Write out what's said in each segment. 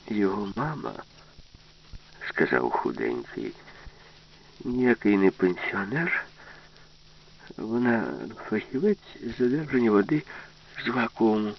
Його мама, сказав худенький, ніякий не пенсіонер. Вона фахівець з одержання води з вакууму.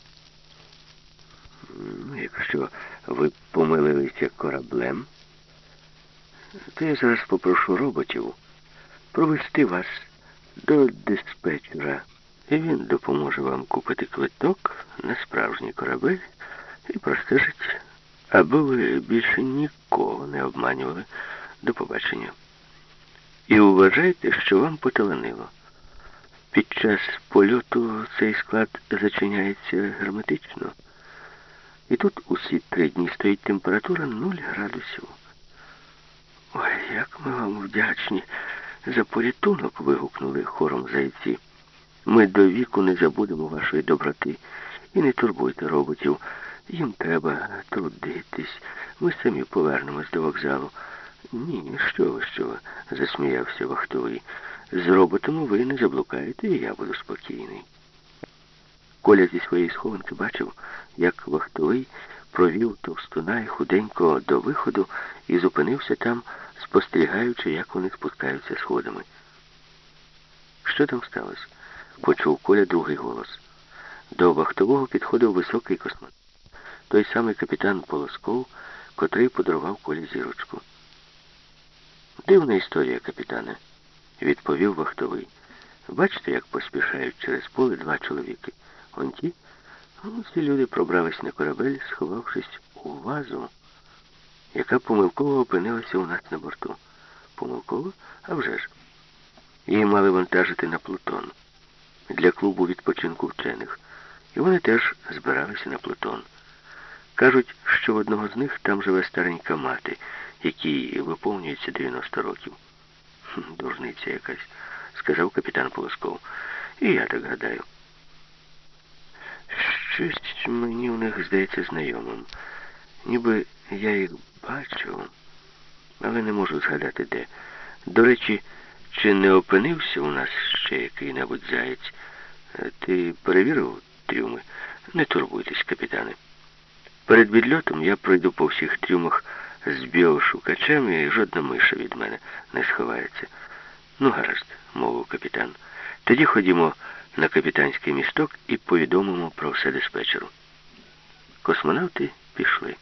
Якщо ви помилилися кораблем, то я зараз попрошу роботів провести вас до диспетчера. І він допоможе вам купити квиток на справжній корабель і простежить, аби ви більше нікого не обманювали. До побачення. І вважайте, що вам поталанило. Під час польоту цей склад зачиняється герметично. І тут усі 3 дні стоїть температура 0 градусів. Ой, як ми вам вдячні за порятунок, вигукнули хором зайці. Ми до віку не забудемо вашої доброти. І не турбуйте роботів. Їм треба трудитись. Ми самі повернемось до вокзалу. Ні, що ви, засміявся вахтовий. З роботами ви не заблукаєте, і я буду спокійний. Коля зі своєї схованки бачив, як вахтовий провів товстуна і худенького до виходу і зупинився там, спостерігаючи, як вони спускаються сходами. Що там сталося? Почув Коля другий голос. До вахтового підходив високий космонавт. Той самий капітан Полосков, котрий подарував Колі зірочку. Дивна історія, капітане, відповів вахтовий. Бачите, як поспішають через поле 2 чоловіки. Он ті? Ці люди пробрались на корабель, сховавшись у вазу, яка помилково опинилася у нас на борту. Помилково? А вже ж. Її мали вантажити на Плутон для клубу відпочинку вчених. І вони теж збиралися на Плутон. Кажуть, що в одного з них там живе старенька мати, якій виповнюється 90 років. Дурниця якась, сказав капітан Полосков. І я так гадаю. Щось мені у них здається знайомим. Ніби я їх бачив, але не можу згадати де. До речі, чи не опинився у нас ще який-небудь заєць? Ти перевірив трюми? Не турбуйтесь, капітане. Перед відльотом я пройду по всіх трюмах з біошукачем, і жодна миша від мене не сховається. Ну, гаразд, мовив капітан. Тоді ходімо на капітанський місток і повідомимо про все диспетчеру. Космонавти пішли.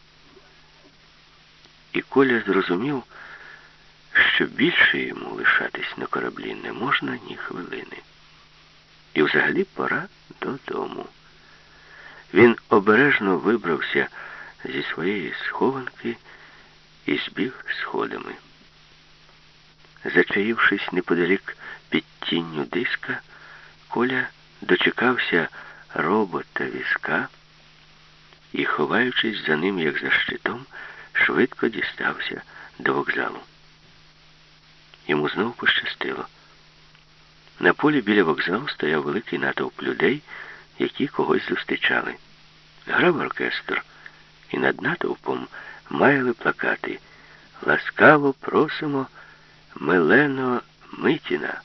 І Коля зрозумів, що більше йому лишатись на кораблі не можна ні хвилини. І взагалі пора додому. Він обережно вибрався зі своєї схованки і збіг сходами. Зачаївшись неподалік під тінню диска, Коля дочекався робота-візка і, ховаючись за ним, як за щитом, швидко дістався до вокзалу. Йому знову пощастило. На полі біля вокзалу стояв великий натовп людей, які когось зустрічали. Грав оркестр, і над натовпом маяли плакати «Ласкаво просимо Милену Митіна».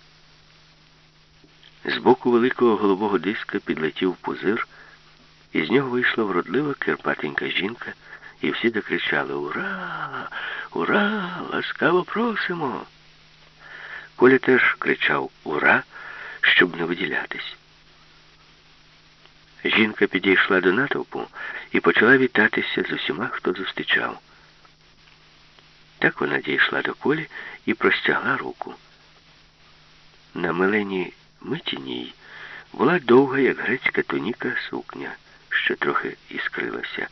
З боку великого голубого диска підлетів пузир, і з нього вийшла вродлива кирпатенька жінка, і всі закричали «Ура! Ура! Ласкаво просимо!». Коля теж кричав «Ура!», щоб не виділятись. Жінка підійшла до натовпу і почала вітатися з усіма, хто зустрічав. Так вона дійшла до Колі і простягла руку. На Милені Митіній була довга, як грецька туніка, сукня, що трохи іскрилася.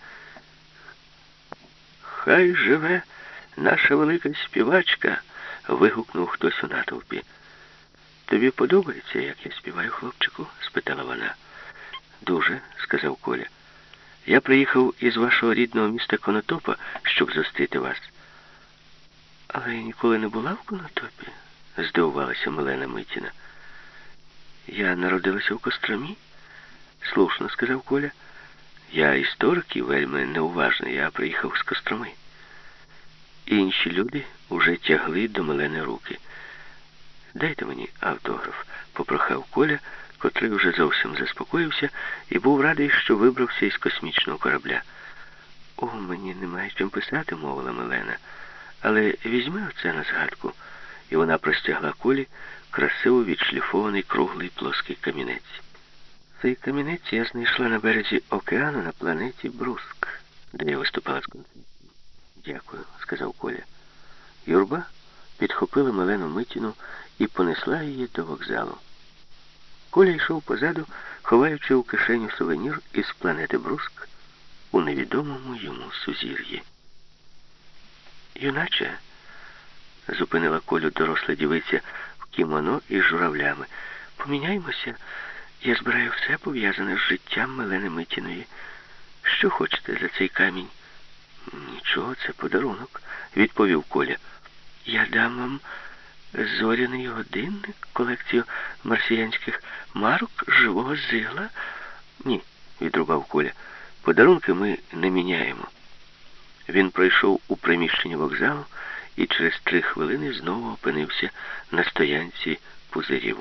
«Хай живе наша велика співачка!» — вигукнув хтось у натовпі. «Тобі подобається, як я співаю, хлопчику?» — спитала вона. «Дуже», — сказав Коля. «Я приїхав із вашого рідного міста Конотопа, щоб зустріти вас». «Але я ніколи не була в Конотопі», — здивувалася Милена Митіна. «Я народилася в Костромі?» «Слушно», — сказав Коля. «Я історик і вельми неуважний, я приїхав з Костроми». Інші люди уже тягли до Милени руки. «Дайте мені автограф», — попрохав Коля, котрий вже зовсім заспокоївся і був радий, що вибрався із космічного корабля. О, мені немає чим писати, мовила Милена. Але візьми оце на згадку. І вона простягла Колі красиво відшліфований круглий плоский камінець. Цей камінець я знайшла на березі океану на планеті Бруск, де я виступала з концертом. Дякую, сказав Коля. Юрба підхопила Милену Митіну і понесла її до вокзалу. Коля йшов позаду, ховаючи у кишеню сувенір із планети Бруск у невідомому йому сузір'ї. «Юначе», — зупинила Колю доросла дівиця в кімоно із журавлями, — «поміняймося. Я збираю все пов'язане з життям Милени Митіної. Що хочете за цей камінь?» «Нічого, це подарунок», — відповів Коля. «Я дам вам зоряний годинник, колекцію марсіянських марок з живого зигла». «Ні», — відрубав Коля, — «подарунки ми не міняємо». Він пройшов у приміщення вокзалу і через 3 хвилини знову опинився на стоянці пузирів.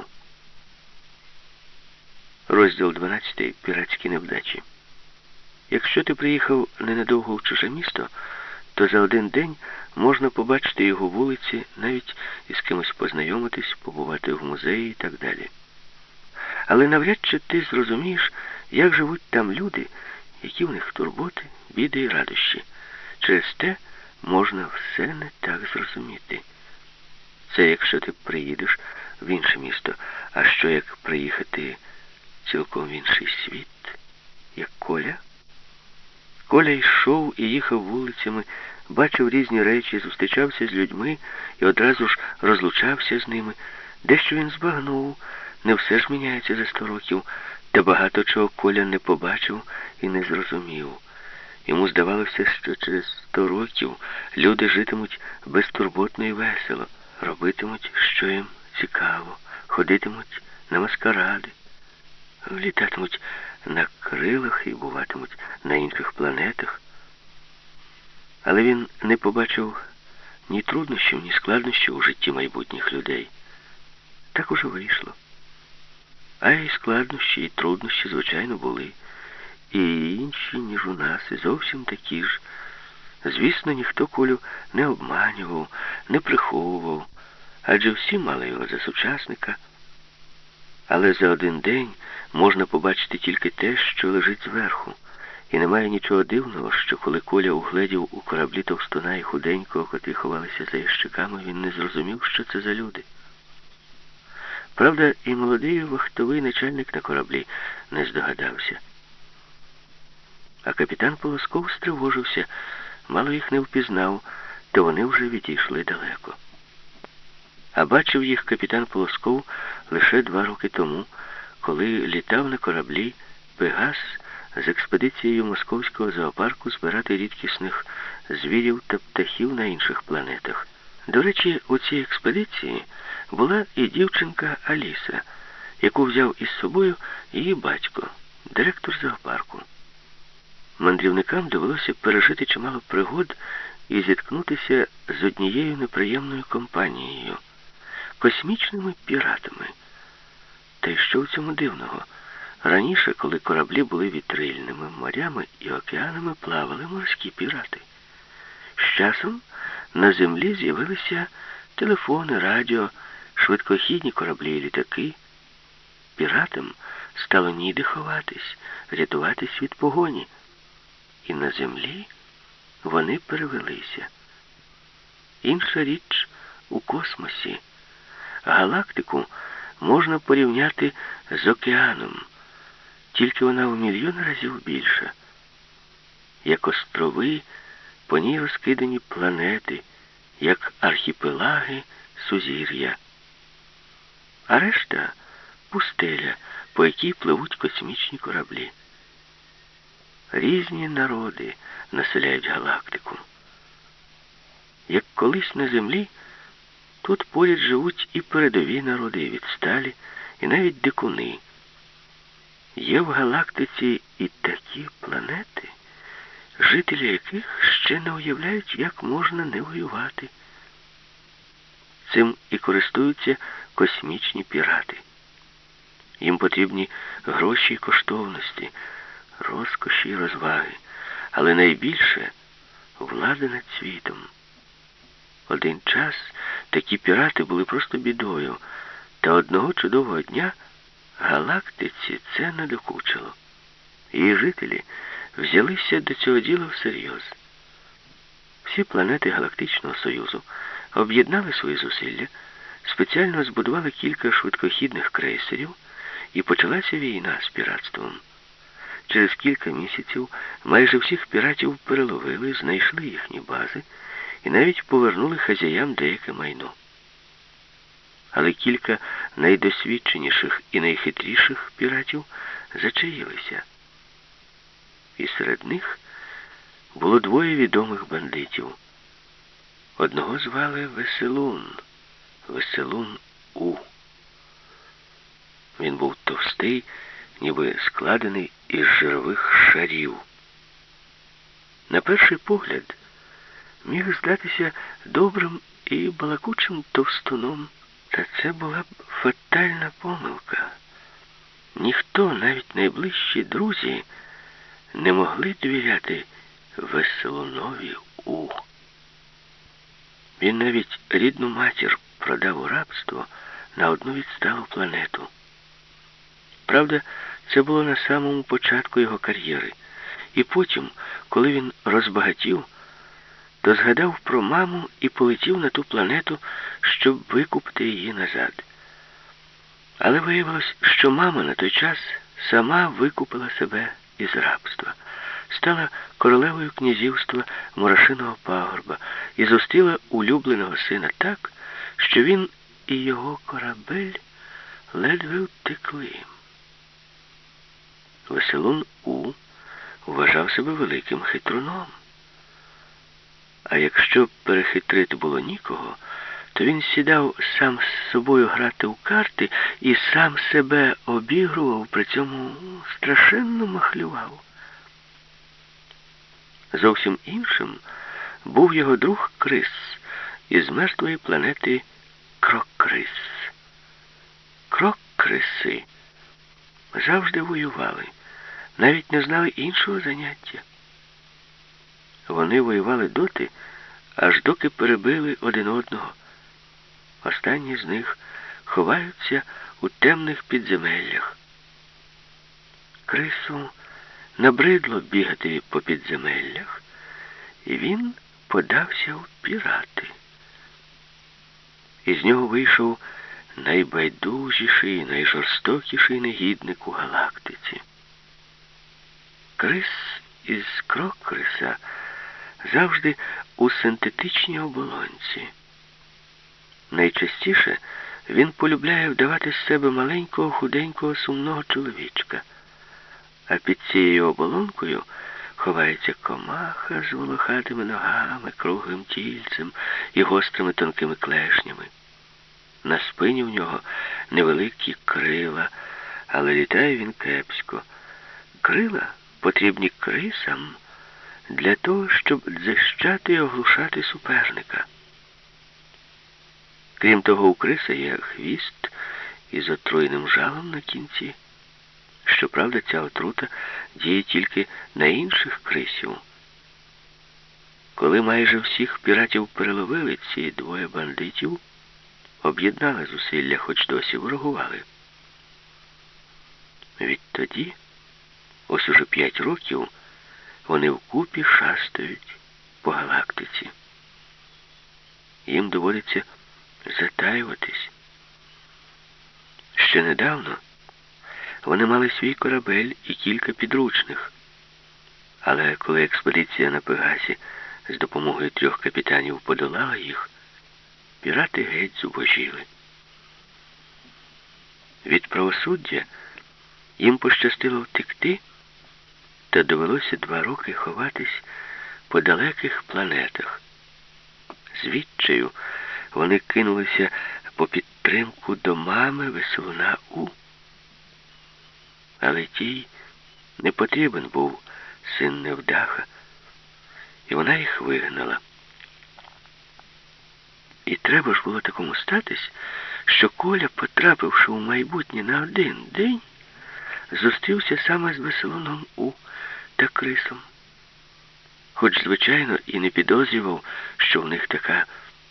Розділ 12. Піратські невдачі. Якщо ти приїхав ненадовго в чуже місто, то за один день можна побачити його вулиці, навіть із кимось познайомитись, побувати в музеї і так далі. Але навряд чи ти зрозумієш, як живуть там люди, які в них турботи, біди і радощі. Через те можна все не так зрозуміти. Це якщо ти приїдеш в інше місто, а що як приїхати цілком в інший світ, як Коля? Коля йшов і їхав вулицями, бачив різні речі, зустрічався з людьми і одразу ж розлучався з ними. Дещо він збагнув, не все ж міняється за 100 років, та багато чого Коля не побачив і не зрозумів. Йому здавалося, що через 100 років люди житимуть безтурботно і весело, робитимуть, що їм цікаво, ходитимуть на маскаради, літатимуть на крилах і буватимуть на інших планетах. Але він не побачив ні труднощів, ні складнощів у житті майбутніх людей. Так уже вийшло. А й складнощі, і труднощі, звичайно, були. І інші, ніж у нас, і зовсім такі ж. Звісно, ніхто Колю не обманював, не приховував, адже всі мали його за сучасника. Але за один день можна побачити тільки те, що лежить зверху. І немає нічого дивного, що коли Коля угледів у кораблі товстуна і худенького, котрі ховалися за ящиками, він не зрозумів, що це за люди. Правда, і молодий вахтовий начальник на кораблі не здогадався. А капітан Полосков стривожився, мало їх не впізнав, то вони вже відійшли далеко. А бачив їх капітан Полосков лише 2 роки тому, коли літав на кораблі «Пегас» з експедицією московського зоопарку збирати рідкісних звірів та птахів на інших планетах. До речі, у цій експедиції була і дівчинка Аліса, яку взяв із собою її батько, директор зоопарку. Мандрівникам довелося пережити чимало пригод і зіткнутися з однією неприємною компанією – космічними піратами. Та й що в цьому дивного? Раніше, коли кораблі були вітрильними, морями і океанами плавали морські пірати. З часом на землі з'явилися телефони, радіо, швидкохідні кораблі і літаки. Піратам стало ніде ховатись, рятуватись від погоні. І на землі вони перевелися. Інша річ у космосі. Галактику можна порівняти з океаном, тільки вона в мільйон разів більша. Як острови, по ній розкидані планети, як архіпелаги, сузір'я. А решта – пустеля, по якій пливуть космічні кораблі. Різні народи населяють галактику. Як колись на землі, тут поряд живуть і передові народи, і відсталі, і навіть дикуни. Є в галактиці і такі планети, жителі яких ще не уявляють, як можна не воювати. Цим і користуються космічні пірати. Їм потрібні гроші і коштовності, розкоші і розваги, але найбільше влада над світом. Один час такі пірати були просто бідою, та одного чудового дня галактиці це надокучило. Її жителі взялися до цього діла всерйоз. Всі планети Галактичного Союзу об'єднали свої зусилля, спеціально збудували кілька швидкохідних крейсерів, і почалася війна з піратством. Через кілька місяців майже всіх піратів переловили, знайшли їхні бази і навіть повернули хазяям деяке майно. Але кілька найдосвідченіших і найхитріших піратів зачаїлися. І серед них було двоє відомих бандитів. Одного звали Веселун, Веселун У. Він був товстий, ніби складений із жирових шарів. На перший погляд міг здатися добрим і балакучим товстуном, та це була б фатальна помилка. Ніхто, навіть найближчі друзі, не могли довіряти Веселунові У. Він навіть рідну матір продав у рабство на одну відсталу планету. Правда, це було на самому початку його кар'єри. І потім, коли він розбагатів, то згадав про маму і полетів на ту планету, щоб викупити її назад. Але виявилось, що мама на той час сама викупила себе із рабства, стала королевою князівства Мурашиного пагорба і зустріла улюбленого сина так, що він і його корабель ледве втекли. Веселун У вважав себе великим хитруном. А якщо перехитрити було нікого, то він сідав сам з собою грати в карти і сам себе обігрував, при цьому страшенно махлював. Зовсім іншим був його друг Крис із мертвої планети Крок-Крис. Крок-Криси завжди воювали, навіть не знали іншого заняття. Вони воювали доти, аж доки перебили один одного. Останні з них ховаються у темних підземеллях. Крису набридло бігати по підземеллях, і він подався в пірати. Із нього вийшов найбайдужіший і найжорстокіший негідник у галактиці. Крис із Крок-Криса завжди у синтетичній оболонці. Найчастіше він полюбляє вдавати з себе маленького, худенького, сумного чоловічка, а під цією оболонкою ховається комаха з волохатими ногами, круглим тільцем і гострими тонкими клешнями. На спині в нього невеликі крила, але літає він кепсько. Крила потрібні крисам для того, щоб дзищати і оглушати суперника. Крім того, у криса є хвіст із отруєним жалом на кінці. Щоправда, ця отрута діє тільки на інших крисів. Коли майже всіх піратів переловили, ці двоє бандитів об'єднали зусилля, хоч досі ворогували. Відтоді, ось уже 5 років, вони вкупі шастають по галактиці. Їм доводиться затаюватись. Ще недавно вони мали свій корабель і кілька підручних. Але коли експедиція на Пегасі з допомогою 3 капітанів подолала їх, пірати геть зубожіли. Від правосуддя їм пощастило втекти, та довелося 2 роки ховатись по далеких планетах. З відчаю вони кинулися по підтримку до мами Веселуна У. Але тій не потрібен був син невдаха, і вона їх вигнала. І треба ж було такому статись, що Коля, потрапивши у майбутнє на 1 день, зустрівся саме з Веселуном У та Крисом. Хоч, звичайно, і не підозрював, що в них така